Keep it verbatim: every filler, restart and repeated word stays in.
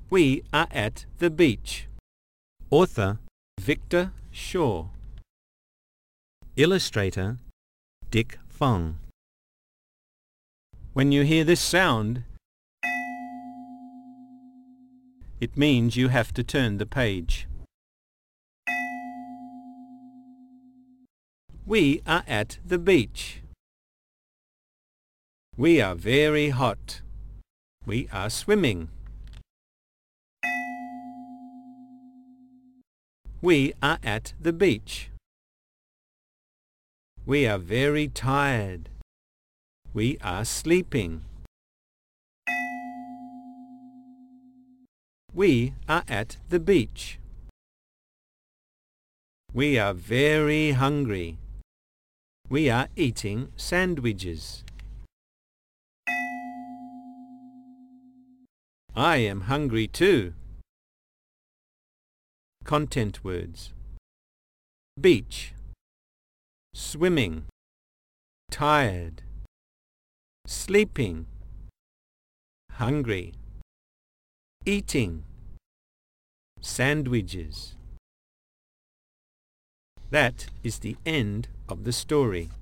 We are at the beach. Author Victor Shaw. Illustrator Dick Fong. When you hear this sound, it means you have to turn the page. We are at the beach. We are very hot. We are swimming. We are at the beach. We are very tired. We are sleeping. We are at the beach. We are very hungry. We are eating sandwiches. I am hungry too. Content words: beach, swimming, tired, sleeping, hungry, eating, sandwiches. That is the end of the story.